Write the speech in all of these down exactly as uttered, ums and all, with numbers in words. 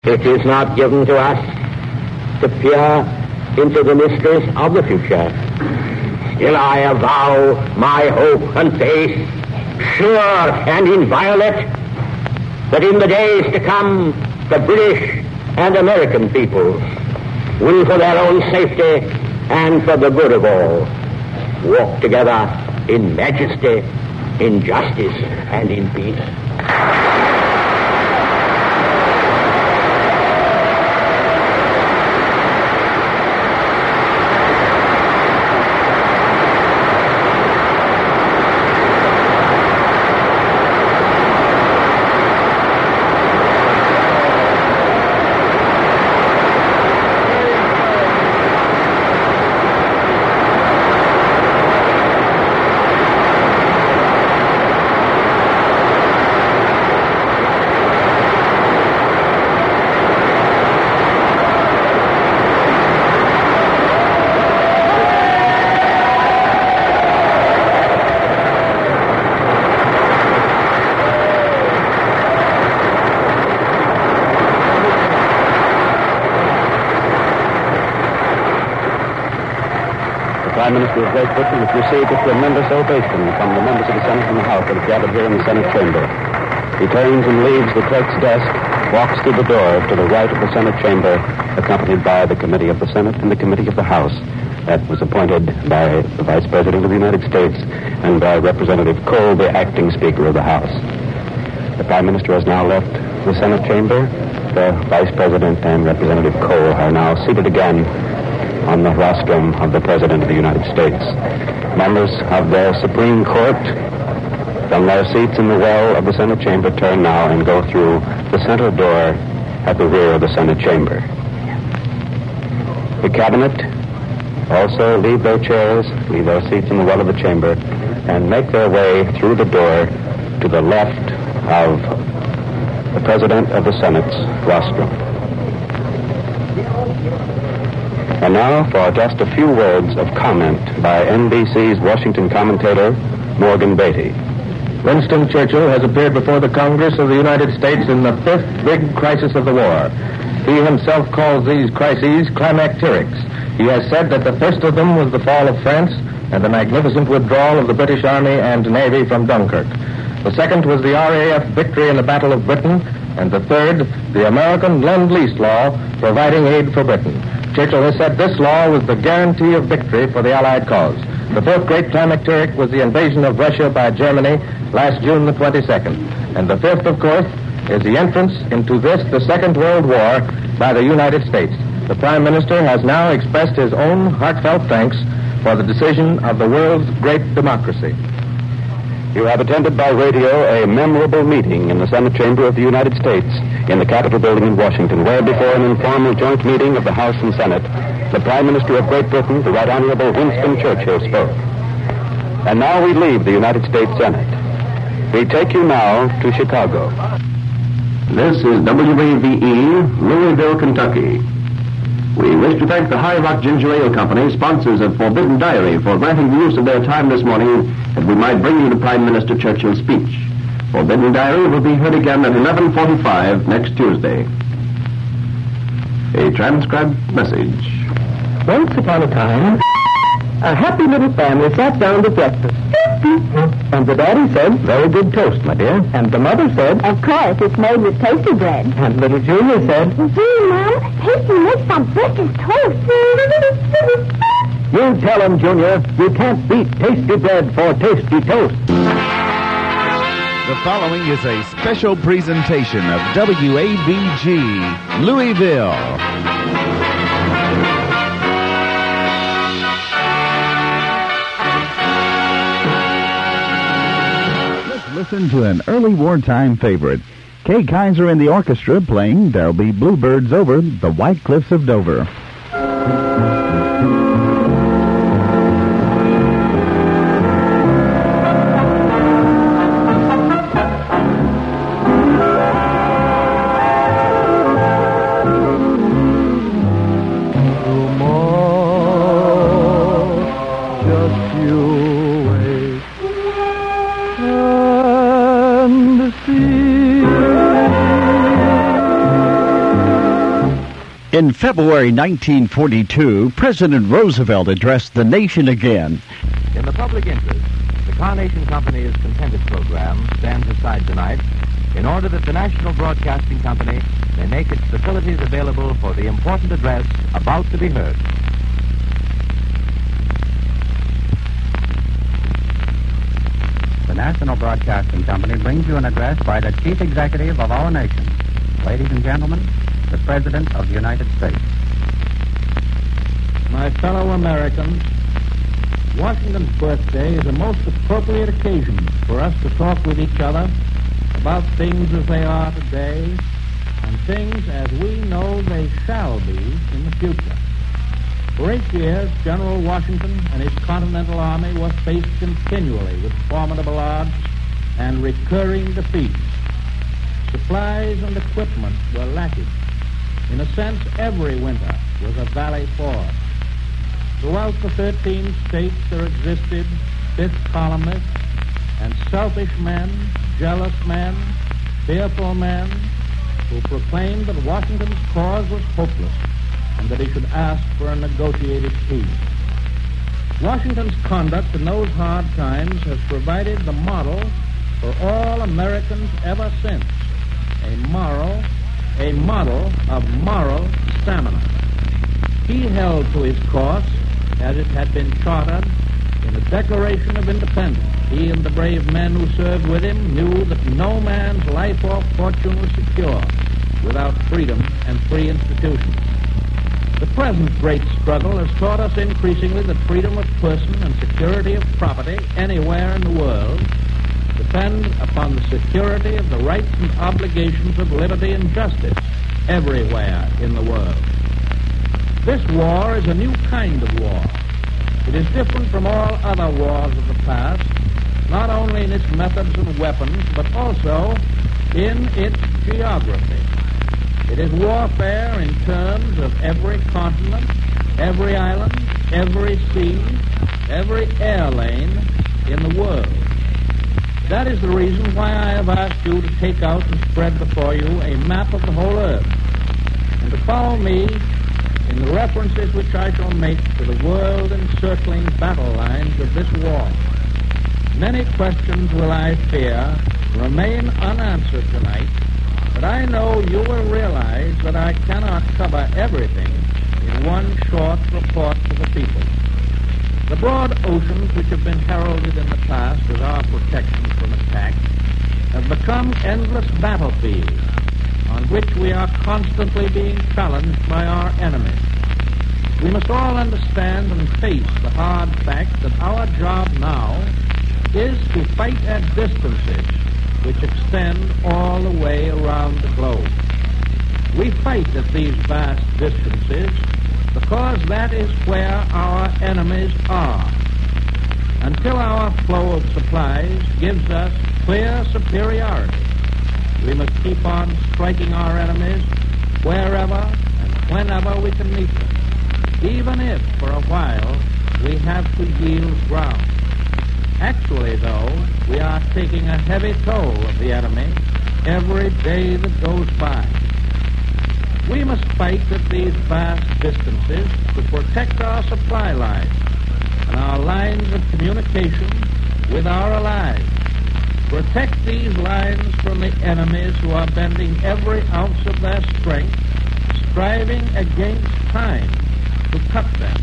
It is not given to us to peer into the mysteries of the future. Still I avow my hope and faith, sure and inviolate, that in the days to come, the British and American peoples will, for their own safety and for the good of all, walk together in majesty, in justice, and in peace. The Prime Minister of Great Britain has received a tremendous ovation from the members of the Senate and the House that have gathered here in the Senate chamber. He turns and leaves the clerk's desk, walks through the door to the right of the Senate chamber, accompanied by the Committee of the Senate and the Committee of the House that was appointed by the Vice President of the United States and by Representative Cole, the acting Speaker of the House. The Prime Minister has now left the Senate chamber. The Vice President and Representative Cole are now seated again on the rostrum of the President of the United States. Members of the Supreme Court from their seats in the well of the Senate chamber turn now and go through the center door at the rear of the Senate chamber. The Cabinet also leave their chairs, leave their seats in the well of the chamber, and make their way through the door to the left of the President of the Senate's rostrum. And now for just a few words of comment by N B C's Washington commentator, Morgan Beatty. Winston Churchill has appeared before the Congress of the United States in the fifth big crisis of the war. He himself calls these crises climacterics. He has said that the first of them was the fall of France and the magnificent withdrawal of the British Army and Navy from Dunkirk. The second was the R A F victory in the Battle of Britain, and the third, the American Lend-Lease Law providing aid for Britain. Churchill has said this law was the guarantee of victory for the Allied cause. The fourth great climacteric was the invasion of Russia by Germany last June the twenty-second. And the fifth, of course, is the entrance into this, the Second World War, by the United States. The Prime Minister has now expressed his own heartfelt thanks for the decision of the world's great democracy. You have attended by radio a memorable meeting in the Senate chamber of the United States in the Capitol building in Washington, where before an informal joint meeting of the House and Senate, the Prime Minister of Great Britain, the Right Honorable Winston Churchill, spoke. And now we leave the United States Senate. We take you now to Chicago. This is W A V E, Louisville, Kentucky. We wish to thank the High Rock Ginger Ale Company, sponsors of Forbidden Diary, for granting the use of their time this morning that we might bring you the Prime Minister Churchill's speech. Forbidden Diary will be heard again at eleven forty-five next Tuesday. A transcribed message. Once upon a time, a happy little family sat down to breakfast. And the daddy said, "Very good toast, my dear." And the mother said, "Of course, it's made with toasted bread." And little Junior said, "Gee, Mom, Tasty makes the bestest toast." "You tell him, Junior, you can't beat tasty bread for tasty toast." The following is a special presentation of W A V G, Louisville. Listen to an early wartime favorite. Kay Kaiser and the orchestra playing There'll Be Bluebirds Over the White Cliffs of Dover. And see In February nineteen forty-two, President Roosevelt addressed the nation again. In the public interest, the Carnation Company's contented program stands aside tonight in order that the National Broadcasting Company may make its facilities available for the important address about to be heard. The National Broadcasting Company brings you an address by the Chief Executive of our nation. Ladies and gentlemen, the President of the United States. My fellow Americans, Washington's birthday is a most appropriate occasion for us to talk with each other about things as they are today and things as we know they shall be in the future. For eight years, General Washington and his Continental Army were faced continually with formidable odds and recurring defeats. Supplies and equipment were lacking. In a sense, every winter was a valley force. Throughout the thirteen states there existed fifth columnists and selfish men, jealous men, fearful men, who proclaimed that Washington's cause was hopeless and that he should ask for a negotiated peace. Washington's conduct in those hard times has provided the model for all Americans ever since, a moral, a model of moral stamina. He held to his course as it had been chartered in the Declaration of Independence. He and the brave men who served with him knew that no man's life or fortune was secure without freedom and free institutions. The present great struggle has taught us increasingly that freedom of person and security of property anywhere in the world depend upon the security of the rights and obligations of liberty and justice everywhere in the world. This war is a new kind of war. It is different from all other wars of the past, not only in its methods and weapons, but also in its geography. It is warfare in terms of every continent, every island, every sea, every air lane in the world. That is the reason why I have asked you to take out and spread before you a map of the whole earth, and to follow me in the references which I shall make to the world-encircling battle lines of this war. Many questions will, I fear, remain unanswered tonight, but I know you will realize that I cannot cover everything in one short report to the people. The broad oceans which have been heralded in the past as our protection from attack have become endless battlefields on which we are constantly being challenged by our enemies. We must all understand and face the hard fact that our job now is to fight at distances which extend all the way around the globe. We fight at these vast distances because that is where our enemies are. Until our flow of supplies gives us clear superiority, we must keep on striking our enemies wherever and whenever we can meet them, even if for a while we have to yield ground. Actually, though, we are taking a heavy toll of the enemy every day that goes by. We must fight at these vast distances to protect our supply lines and our lines of communication with our allies. Protect these lines from the enemies who are bending every ounce of their strength, striving against time to cut them.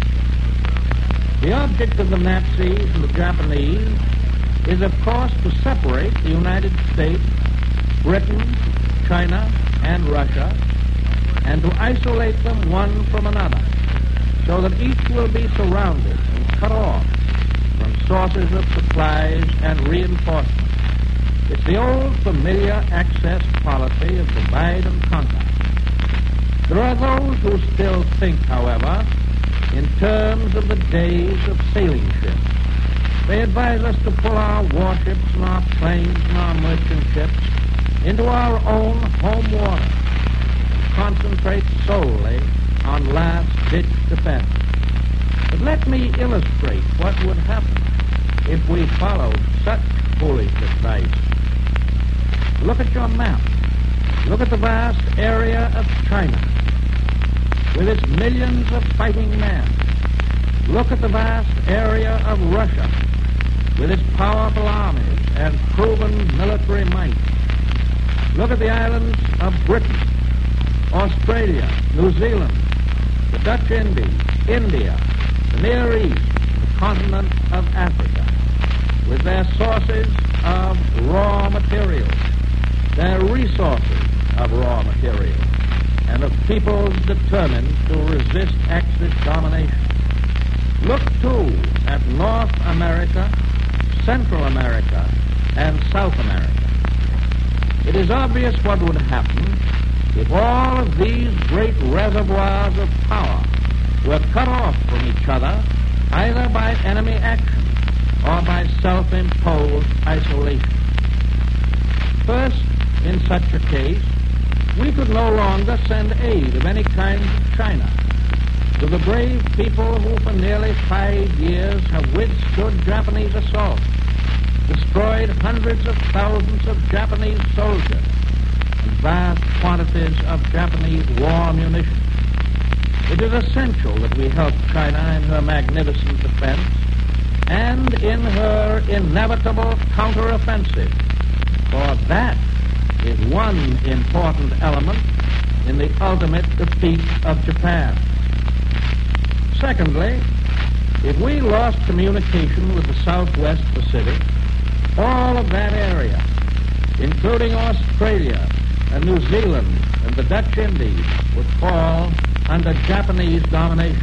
The object of the Nazis and the Japanese is, of course, to separate the United States, Britain, China, and Russia, and to isolate them one from another, so that each will be surrounded and cut off from sources of supplies and reinforcement. It's the old familiar access policy of divide and conquer. There are those who still think, however, in terms of the days of sailing ships. They advise us to pull our warships and our planes and our merchant ships into our own home water and concentrate solely on last-ditch defense. But let me illustrate what would happen if we followed such foolish advice. Look at your map. Look at the vast area of China. with its millions of fighting men. Look at the vast area of Russia, with its powerful armies and proven military might. Look at the islands of Britain, Australia, New Zealand, the Dutch Indies, India, the Near East, the continent of Africa, with their sources of raw materials, their resources of raw materials, and of peoples determined to resist Axis domination. Look, too, at North America, Central America, and South America. It is obvious what would happen if all of these great reservoirs of power were cut off from each other either by enemy action or by self-imposed isolation. First, in such a case, we could no longer send aid of any kind to China, to the brave people who for nearly five years have withstood Japanese assault, destroyed hundreds of thousands of Japanese soldiers, and vast quantities of Japanese war munitions. It is essential that we help China in her magnificent defense and in her inevitable counteroffensive, for that is one important element in the ultimate defeat of Japan. Secondly, if we lost communication with the Southwest Pacific, all of that area, including Australia and New Zealand and the Dutch Indies, would fall under Japanese domination.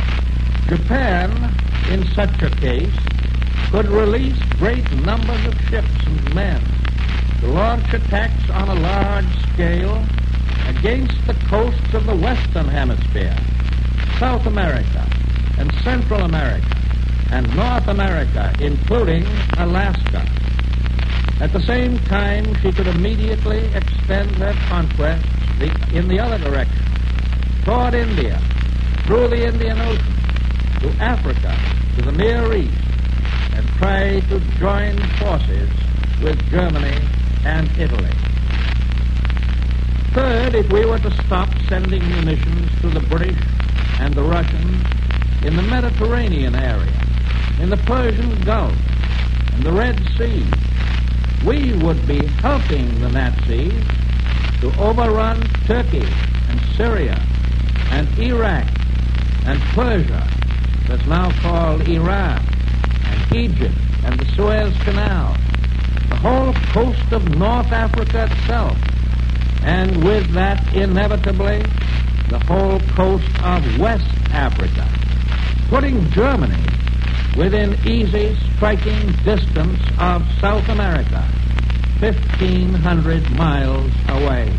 Japan, in such a case, could release great numbers of ships and men to launch attacks on a large scale against the coasts of the Western Hemisphere, South America, and Central America, and North America, including Alaska. At the same time, she could immediately extend her conquests the, in the other direction, toward India, through the Indian Ocean, to Africa, to the Near East, and try to join forces with Germany and Italy. Third, if we were to stop sending munitions to the British and the Russians in the Mediterranean area, in the Persian Gulf, and the Red Sea, we would be helping the Nazis to overrun Turkey and Syria and Iraq and Persia, that's now called Iran, and Egypt and the Suez Canal, the whole coast of North Africa itself, and with that, inevitably, the whole coast of West Africa, putting Germany within easy striking distance of South America, fifteen hundred miles away.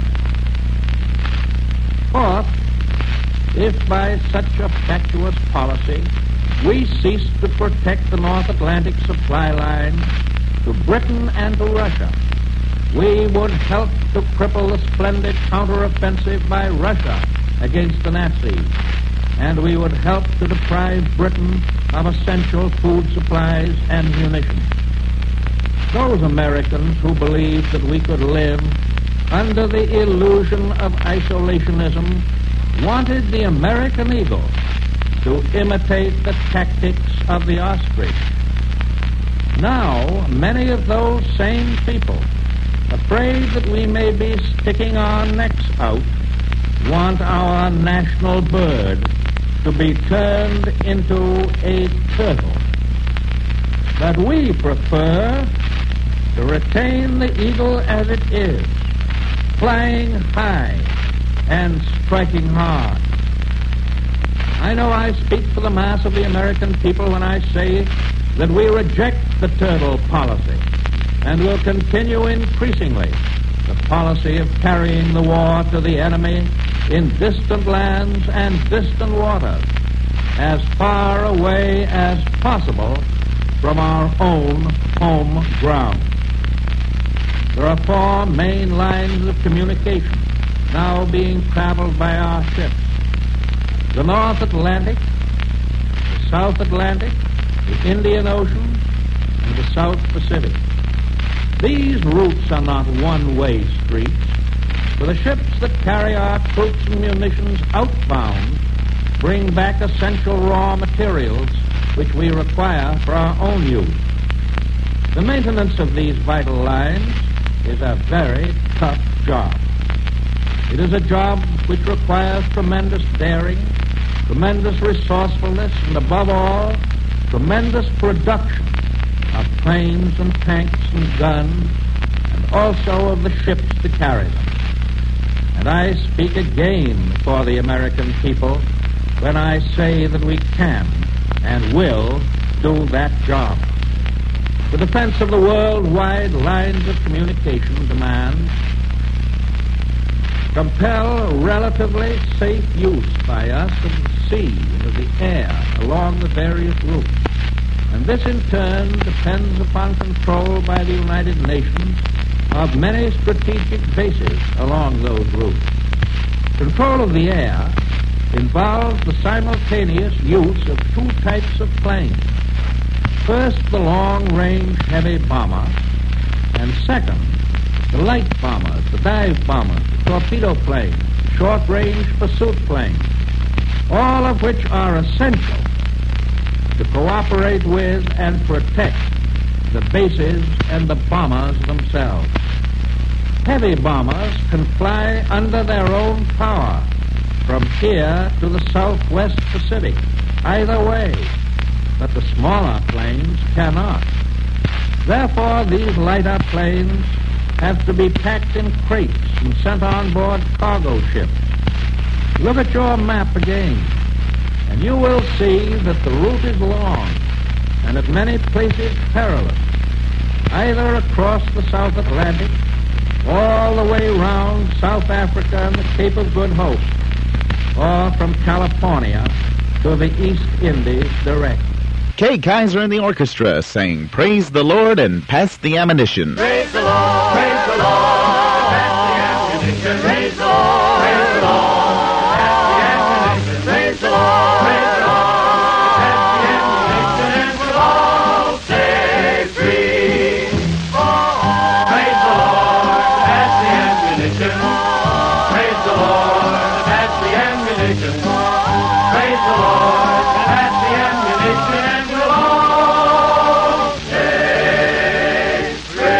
Fourth, if by such a fatuous policy we cease to protect the North Atlantic supply line to Britain and to Russia, we would help to cripple the splendid counteroffensive by Russia against the Nazis, and we would help to deprive Britain of essential food supplies and munitions. Those Americans who believed that we could live under the illusion of isolationism wanted the American eagle to imitate the tactics of the ostrich. Now, many of those same people, afraid that we may be sticking our necks out, want our national bird to be turned into a turtle. But we prefer to retain the eagle as it is, flying high and striking hard. I know I speak for the mass of the American people when I say that we reject the turtle policy and will continue increasingly the policy of carrying the war to the enemy in distant lands and distant waters, as far away as possible from our own home ground. There are four main lines of communication now being traveled by our ships: the North Atlantic, the South Atlantic, the Indian Ocean, and the South Pacific. These routes are not one-way streets. For the ships that carry our troops and munitions outbound bring back essential raw materials which we require for our own use. The maintenance of these vital lines is a very tough job. It is a job which requires tremendous daring, tremendous resourcefulness, and above all, tremendous production of planes and tanks and guns, and also of the ships to carry them. And I speak again for the American people when I say that we can and will do that job. The defense of the worldwide lines of communication demands compel relatively safe use by us of the sea and of the air along the various routes. And this in turn depends upon control by the United Nations of many strategic bases along those routes. Control of the air involves the simultaneous use of two types of planes. First, the long-range heavy bomber, and second, the light bombers, the dive bombers, the torpedo planes, the short-range pursuit planes, all of which are essential to cooperate with and protect the bases and the bombers themselves. Heavy bombers can fly under their own power from here to the southwest Pacific, either way, but the smaller planes cannot. Therefore, these lighter planes have to be packed in crates and sent on board cargo ships. Look at your map again, and you will see that the route is long and at many places perilous, either across the South Atlantic, all the way round South Africa and the Cape of Good Hope, or from California to the East Indies direct. Kay Kaiser and the orchestra sang Praise the Lord and Pass the Ammunition. Praise the Lord, praise the Lord, pass the ammunition. Praise the Lord, praise the Lord, pass the ammunition. Praise the Lord, praise the Lord, pass the ammunition, and we'll all stay free. Praise the Lord, pass the ammunition. Praise the Lord, pass the ammunition. Praise the Lord, pass the ammunition, and we'll all stay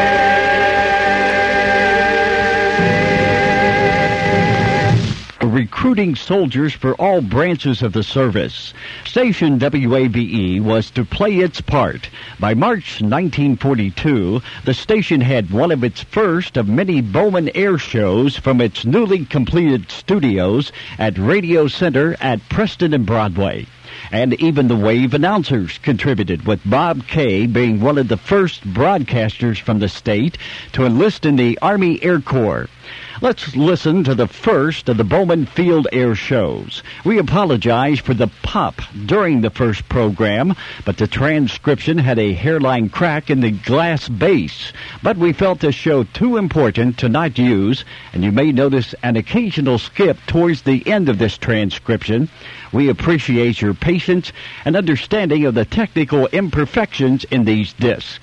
free. Recruiting soldiers for all branches of the service. Station W A V E was to play its part. By March nineteen forty-two, the station had one of its first of many Bowman Air shows from its newly completed studios at Radio Center at Preston and Broadway. And even the Wave announcers contributed, with Bob Kay being one of the first broadcasters from the state to enlist in the Army Air Corps. Let's listen to the first of the Bowman Field Air shows. We apologize for the pop during the first program, but the transcription had a hairline crack in the glass base. But we felt this show too important to not use, and you may notice an occasional skip towards the end of this transcription. We appreciate your patience and understanding of the technical imperfections in these discs.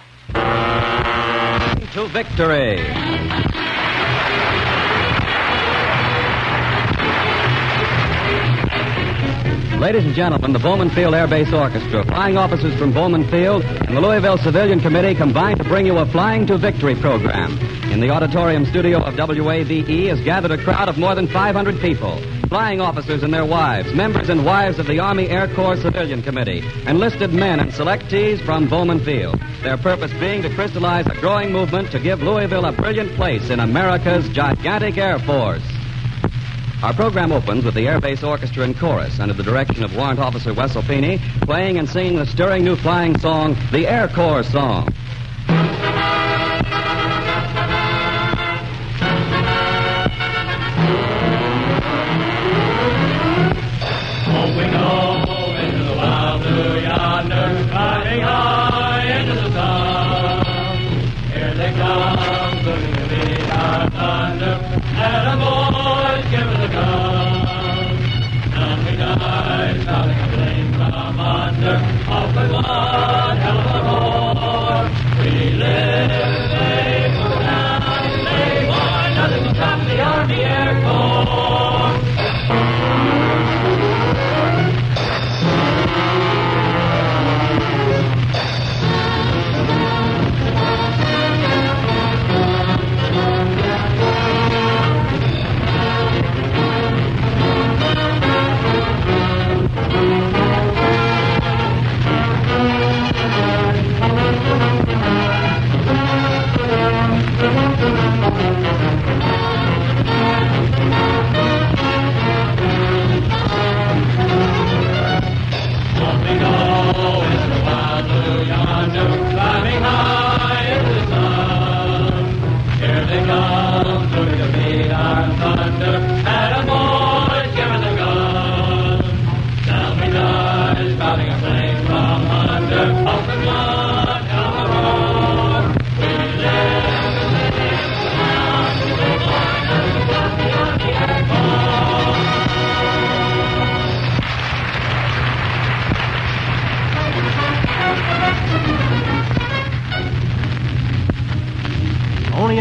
To victory. Ladies and gentlemen, the Bowman Field Air Base Orchestra, flying officers from Bowman Field, and the Louisville Civilian Committee combined to bring you a Flying to Victory program. In the auditorium studio of W A V E is gathered a crowd of more than five hundred people. Flying officers and their wives, members and wives of the Army Air Corps Civilian Committee, enlisted men and selectees from Bowman Field. Their purpose being to crystallize a growing movement to give Louisville a brilliant place in America's gigantic Air Force. Our program opens with the Air Base Orchestra and Chorus under the direction of Warrant Officer Wessel Peeney, playing and singing the stirring new flying song, the Air Corps Song. Moving home into the wild blue yonder, climbing high into the sun. Here they come, looking to beat our thunder, and a boys give us a gun. Down we die, shouting a flame from under, off with one hell of a roar.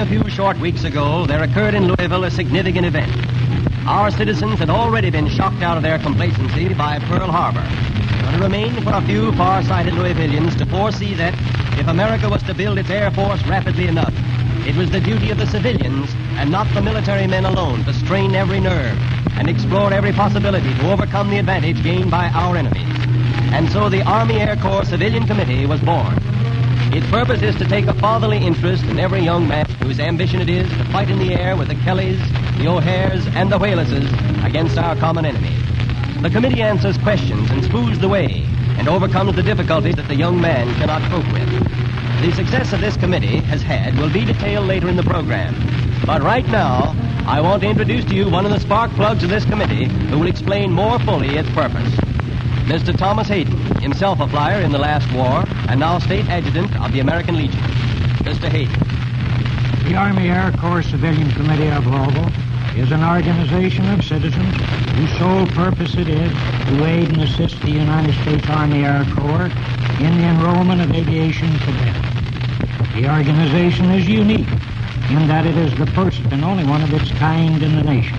a few short weeks ago, there occurred in Louisville a significant event. Our citizens had already been shocked out of their complacency by Pearl Harbor. But it remained for a few far-sighted Louisvillians to foresee that if America was to build its Air Force rapidly enough, it was the duty of the civilians and not the military men alone to strain every nerve and explore every possibility to overcome the advantage gained by our enemies. And so the Army Air Corps Civilian Committee was born. Its purpose is to take a fatherly interest in every young man whose ambition it is to fight in the air with the Kellys, the O'Hares, and the Whaleses against our common enemy. The committee answers questions and smooths the way and overcomes the difficulties that the young man cannot cope with. The success of this committee has had will be detailed later in the program. But right now, I want to introduce to you one of the spark plugs of this committee who will explain more fully its purpose. Mister Thomas Hayden, himself a flyer in the last war and now State Adjutant of the American Legion. Mister Hayden. The Army Air Corps Civilian Committee of Louisville is an organization of citizens whose sole purpose it is to aid and assist the United States Army Air Corps in the enrollment of aviation cadets. The organization is unique in that it is the first and only one of its kind in the nation.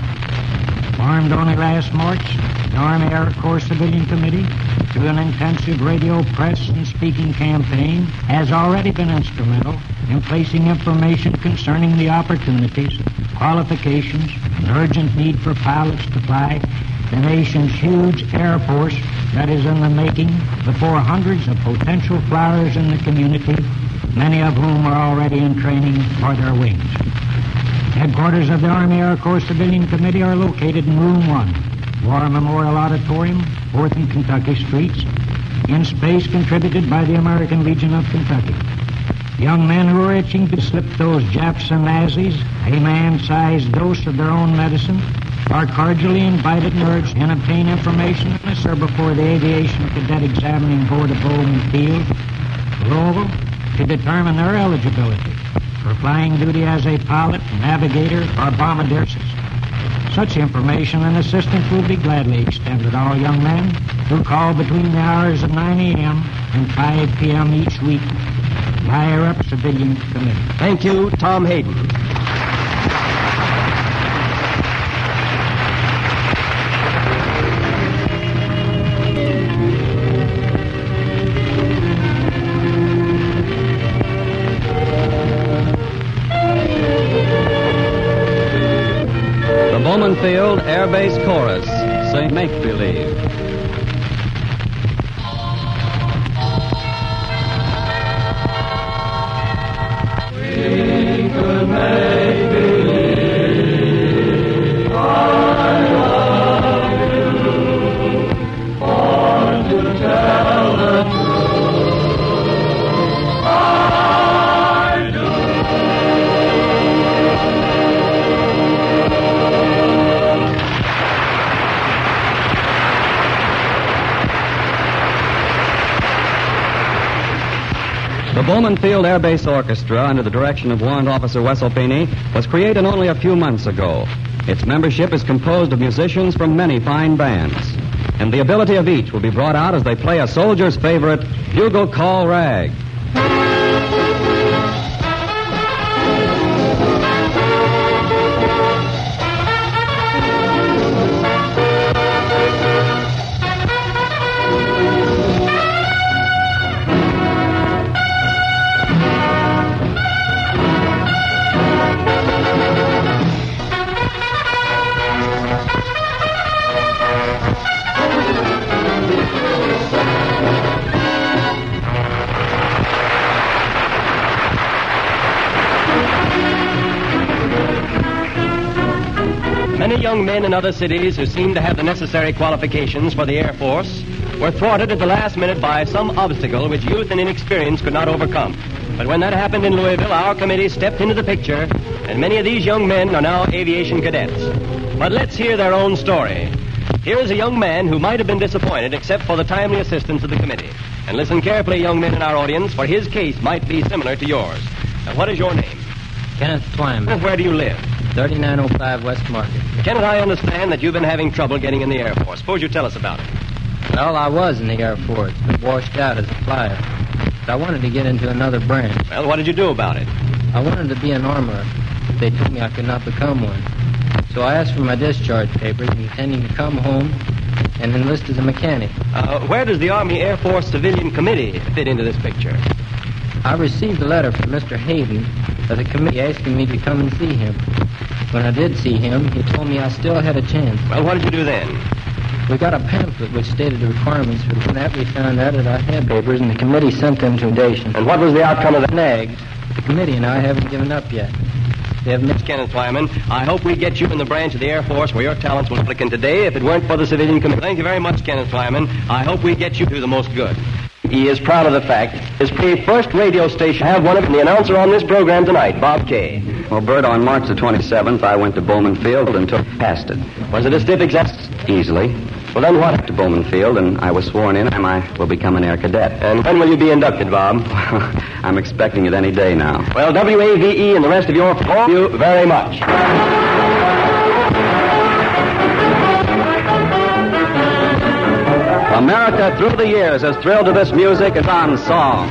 Formed only last March, the Army Air Corps Civilian Committee, through an intensive radio, press, and speaking campaign, has already been instrumental in placing information concerning the opportunities, qualifications, and urgent need for pilots to fly the nation's huge Air Force that is in the making before hundreds of potential flyers in the community, many of whom are already in training for their wings. Headquarters of the Army Air Corps Civilian Committee are located in Room one, War Memorial Auditorium, fourth and Kentucky Streets, in space contributed by the American Legion of Kentucky. Young men who are itching to slip those Japs and Nazis a man-sized dose of their own medicine are cordially invited and urged and obtain information on this or before the Aviation Cadet Examining Board of Bowman Field, Louisville, to determine their eligibility for flying duty as a pilot, navigator, or bombardier system. Such information and assistance will be gladly extended to all young men who call between the hours of nine a.m. and five p.m. each week. Higher up Civilian Committee. Thank you, Tom Hayden. The Bowman Field Air Base Chorus, sing Make Believe. The Bowman Field Air Base Orchestra, under the direction of Warrant Officer Wessel Feeney, was created only a few months ago. Its membership is composed of musicians from many fine bands, and the ability of each will be brought out as they play a soldier's favorite, Bugle Call Rag. Many young men in other cities who seemed to have the necessary qualifications for the Air Force were thwarted at the last minute by some obstacle which youth and inexperience could not overcome. But when that happened in Louisville, our committee stepped into the picture, and many of these young men are now aviation cadets. But let's hear their own story. Here is a young man who might have been disappointed except for the timely assistance of the committee. And listen carefully, young men in our audience, for his case might be similar to yours. Now, what is your name? Kenneth Twyman. Where do you live? thirty-nine oh five West Market. Kenneth, I understand that you've been having trouble getting in the Air Force. Suppose you tell us about it. Well, I was in the Air Force, but washed out as a flyer. But I wanted to get into another branch. Well, what did you do about it? I wanted to be an armorer, but they told me I could not become one. So I asked for my discharge papers, intending to come home and enlist as a mechanic. Uh, where does the Army Air Force Civilian Committee fit into this picture? I received a letter from Mister Hayden of the committee asking me to come and see him. When I did see him, he told me I still had a chance. Well, what did you do then? We got a pamphlet which stated the requirements. From that, we found out that I had papers, and the committee sent them to Dation. And what was the outcome of the nags? The committee and I haven't given up yet. They have Miss Kenneth Twyman, I hope we get you in the branch of the Air Force where your talents will applicant today if it weren't for the Civilian Committee. Thank you very much, Kenneth Twyman. I hope we get you to the most good. He is proud of the fact his first radio station have one of the announcer on this program tonight, Bob Kay. Well, Bert, on March the twenty-seventh, I went to Bowman Field and took past it. Was it a stiff exam? Easily. Well, then what? To Bowman Field, and I was sworn in, and I will become an air cadet. And when will you be inducted, Bob? I'm expecting it any day now. Well, W A V E and the rest of your thank you very much. America through the years has thrilled to this music and on song.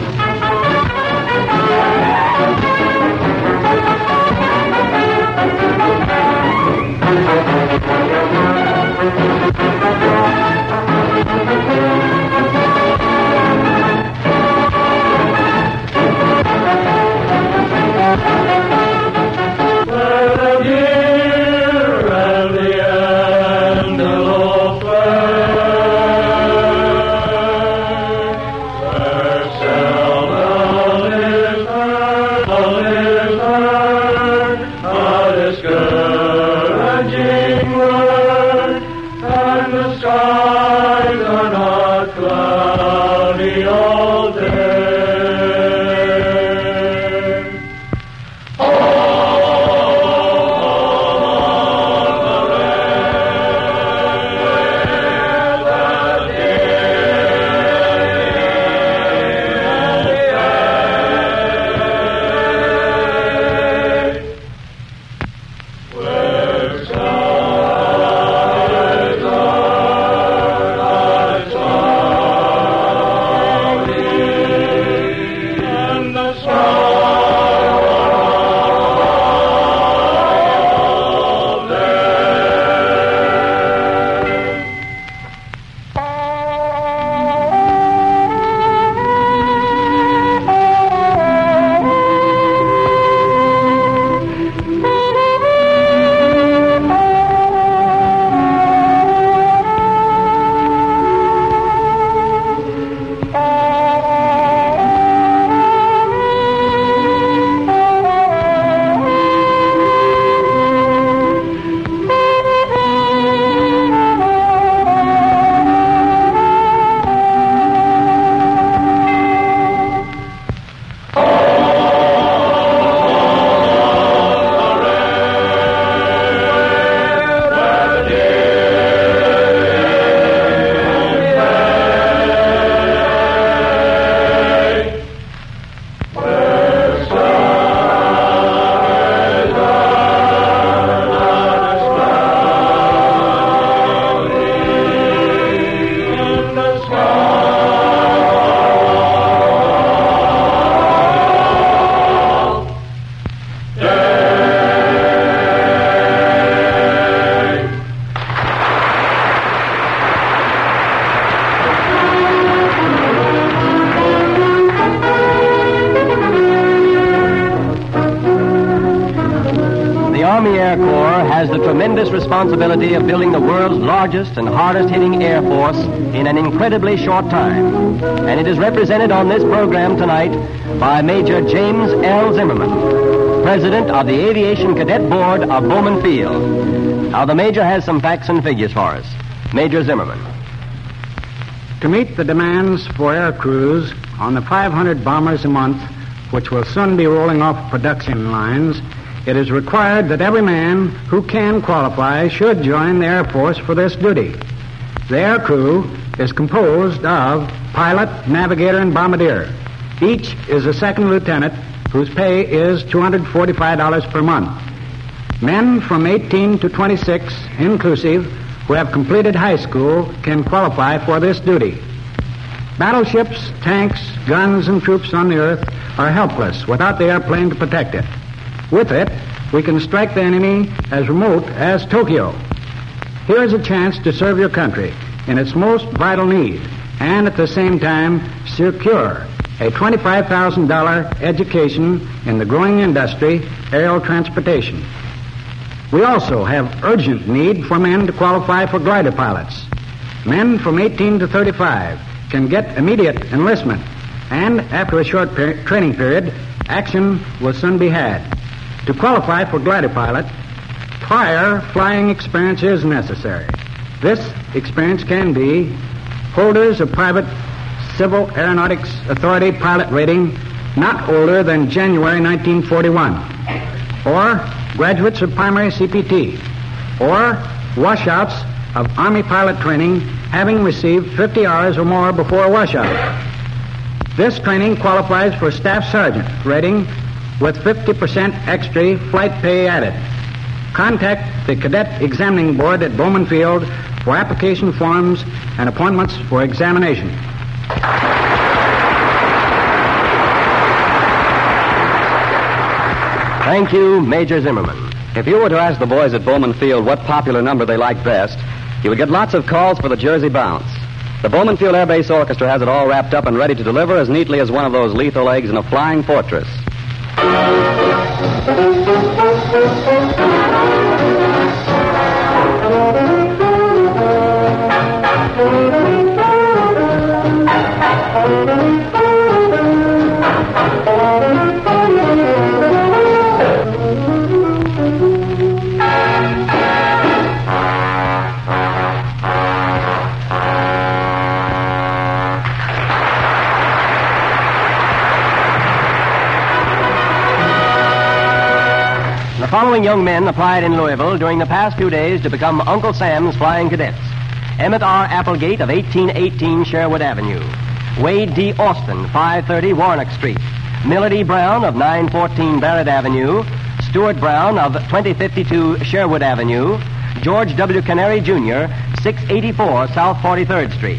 Responsibility of building the world's largest and hardest-hitting Air Force in an incredibly short time. And it is represented on this program tonight by Major James L. Zimmerman, President of the Aviation Cadet Board of Bowman Field. Now, the Major has some facts and figures for us. Major Zimmerman. To meet the demands for air crews on the five hundred bombers a month, which will soon be rolling off production lines, it is required that every man who can qualify should join the Air Force for this duty. The air crew is composed of pilot, navigator, and bombardier. Each is a second lieutenant whose pay is two hundred forty-five dollars per month. Men from eighteen to twenty-six, inclusive, who have completed high school can qualify for this duty. Battleships, tanks, guns, and troops on the earth are helpless without the airplane to protect it. With it, we can strike the enemy as remote as Tokyo. Here is a chance to serve your country in its most vital need and at the same time secure a twenty-five thousand dollars education in the growing industry, aerial transportation. We also have urgent need for men to qualify for glider pilots. Men from eighteen to thirty-five can get immediate enlistment, and after a short per- training period, action will soon be had. To qualify for glider pilot, prior flying experience is necessary. This experience can be holders of private Civil Aeronautics Authority pilot rating not older than January nineteen forty-one, or graduates of primary C P T, or washouts of Army pilot training having received fifty hours or more before a washout. This training qualifies for staff sergeant rating with fifty percent extra flight pay added. Contact the Cadet Examining Board at Bowman Field for application forms and appointments for examination. Thank you, Major Zimmerman. If you were to ask the boys at Bowman Field what popular number they liked best, you would get lots of calls for the Jersey Bounce. The Bowman Field Air Base Orchestra has it all wrapped up and ready to deliver as neatly as one of those lethal eggs in a flying fortress. The following young men applied in Louisville during the past few days to become Uncle Sam's Flying Cadets. Emmett R. Applegate of eighteen eighteen Sherwood Avenue. Wade D. Austin, five thirty Warnock Street. Millard E. Brown of nine fourteen Barrett Avenue. Stuart Brown of twenty fifty-two Sherwood Avenue. George W. Canary Junior, six eighty-four South forty-third Street.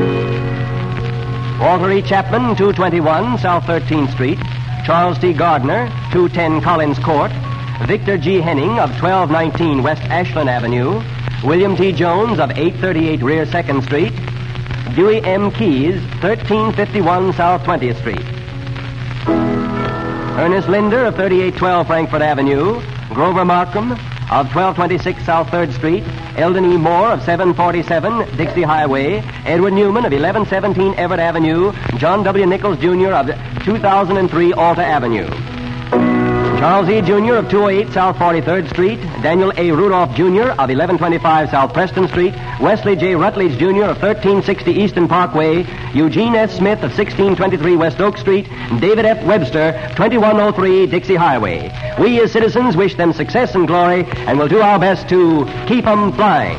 Walter E. Chapman, two twenty-one South thirteenth Street. Charles T. Gardner, two ten Collins Court. Victor G. Henning of twelve nineteen West Ashland Avenue. William T. Jones of eight thirty-eight Rear second Street. Dewey M. Keys, thirteen fifty-one South twentieth Street. Ernest Linder of thirty-eight twelve Frankfurt Avenue. Grover Markham of twelve twenty-six South third Street. Eldon E. Moore of seven forty-seven Dixie Highway. Edward Newman of eleven seventeen Everett Avenue. John W. Nichols Junior of two thousand three Alta Avenue. Charles E. Junior of two oh eight South forty-third Street. Daniel A. Rudolph Junior of eleven twenty-five South Preston Street. Wesley J. Rutledge Junior of thirteen sixty Eastern Parkway. Eugene S. Smith of sixteen twenty-three West Oak Street. David F. Webster, twenty-one oh three Dixie Highway. We as citizens wish them success and glory and will do our best to keep 'em flying.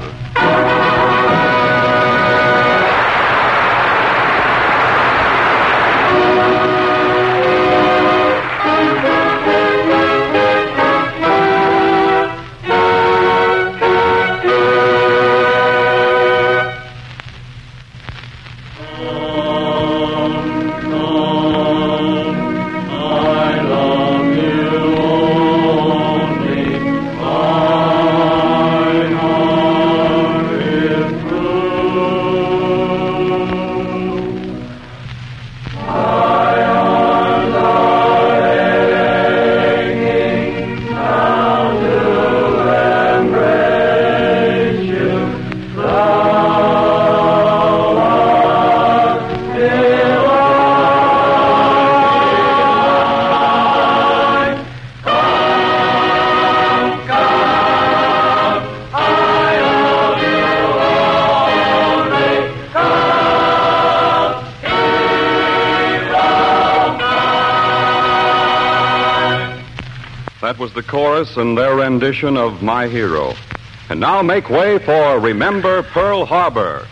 That was the chorus and their rendition of My Hero. And now make way for Remember Pearl Harbor.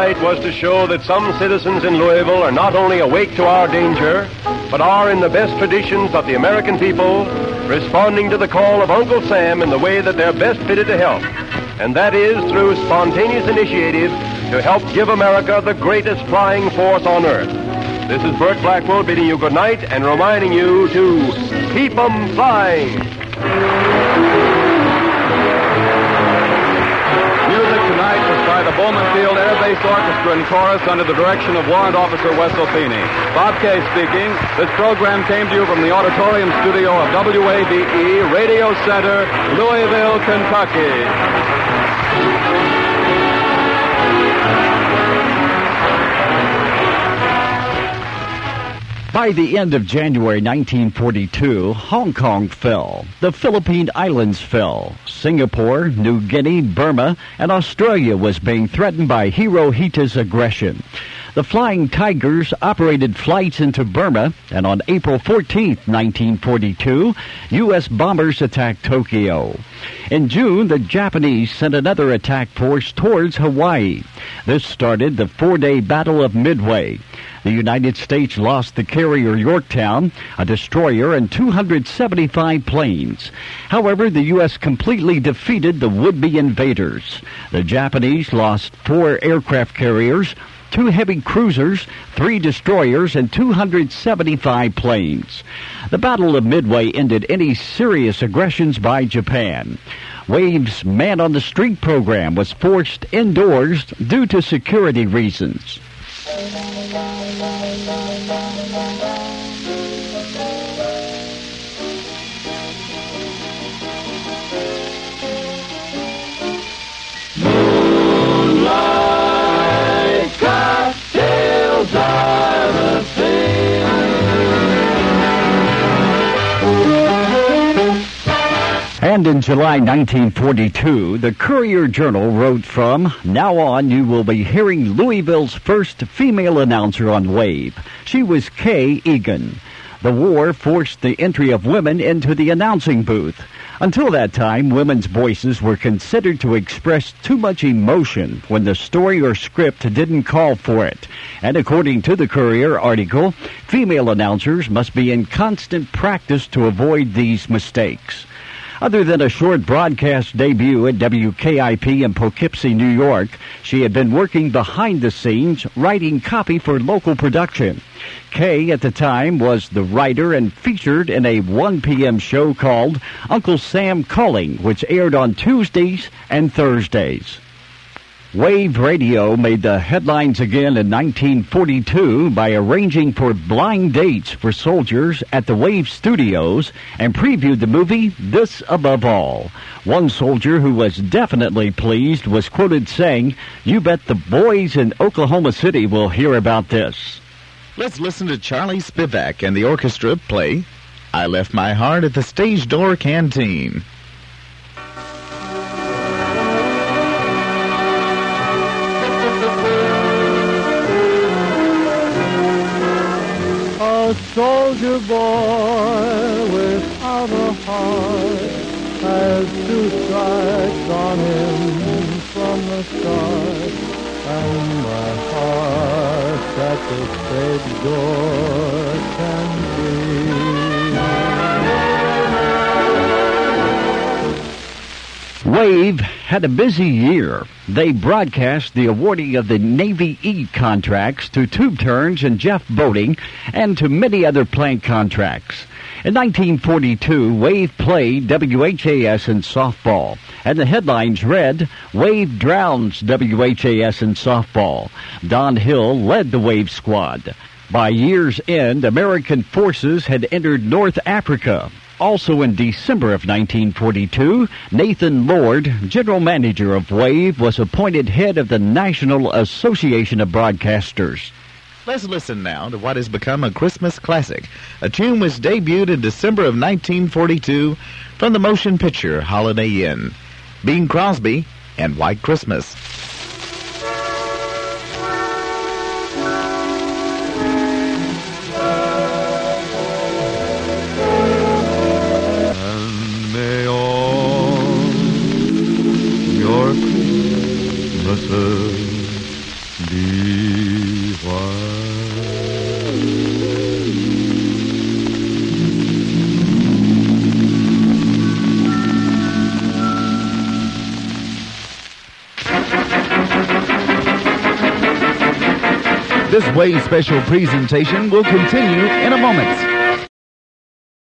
tonight was to show that some citizens in Louisville are not only awake to our danger, but are in the best traditions of the American people, responding to the call of Uncle Sam in the way that they're best fitted to help. And that is through spontaneous initiative to help give America the greatest flying force on earth. This is Burt Blackwell bidding you good night and reminding you to keep 'em flying. Music tonight was by the Bowman Field Air Base Orchestra and Chorus under the direction of Warrant Officer Wessel Feeney. Bob Kay speaking. This program came to you from the auditorium studio of W A B E Radio Center, Louisville, Kentucky. By the end of January nineteen forty-two, Hong Kong fell, the Philippine Islands fell, Singapore, New Guinea, Burma, and Australia was being threatened by Hirohito's aggression. The Flying Tigers operated flights into Burma, and on April fourteenth, nineteen forty-two, U S bombers attacked Tokyo. In June, the Japanese sent another attack force towards Hawaii. This started the four-day Battle of Midway. The United States lost the carrier Yorktown, a destroyer, and two hundred seventy-five planes. However, the U S completely defeated the would-be invaders. The Japanese lost four aircraft carriers, two heavy cruisers, three destroyers, and two hundred seventy-five planes. The Battle of Midway ended any serious aggressions by Japan. Wave's man-on-the-street program was forced indoors due to security reasons. Moonlight cocktails are the thing. And in July nineteen forty-two, the Courier-Journal wrote from, "Now on, you will be hearing Louisville's first female announcer on Wave. She was Kay Egan. The war forced the entry of women into the announcing booth. Until that time, women's voices were considered to express too much emotion when the story or script didn't call for it. And according to the Courier article, female announcers must be in constant practice to avoid these mistakes." Other than a short broadcast debut at W K I P in Poughkeepsie, New York, she had been working behind the scenes, writing copy for local production. Kay, at the time, was the writer and featured in a one p.m. show called Uncle Sam Calling, which aired on Tuesdays and Thursdays. Wave Radio made the headlines again in nineteen forty-two by arranging for blind dates for soldiers at the Wave studios and previewed the movie This Above All. One soldier who was definitely pleased was quoted saying, "You bet the boys in Oklahoma City will hear about this." Let's listen to Charlie Spivak and the orchestra play I Left My Heart at the Stage Door Canteen. A soldier boy without a heart has two stripes on him from the start, and my heart at the stage door can be. Wave had a busy year. They broadcast the awarding of the Navy E contracts to Tube Turns and Jeff Boating and to many other plant contracts. In nineteen forty-two, Wave played W H A S in softball, and the headlines read, "Wave drowns W H A S in softball." Don Hill led the Wave squad. By year's end, American forces had entered North Africa. Also in December of nineteen forty-two, Nathan Lord, general manager of Wave, was appointed head of the National Association of Broadcasters. Let's listen now to what has become a Christmas classic. A tune was debuted in December of nineteen forty-two from the motion picture Holiday Inn. Bing Crosby and White Christmas. Be This Way special presentation will continue in a moment.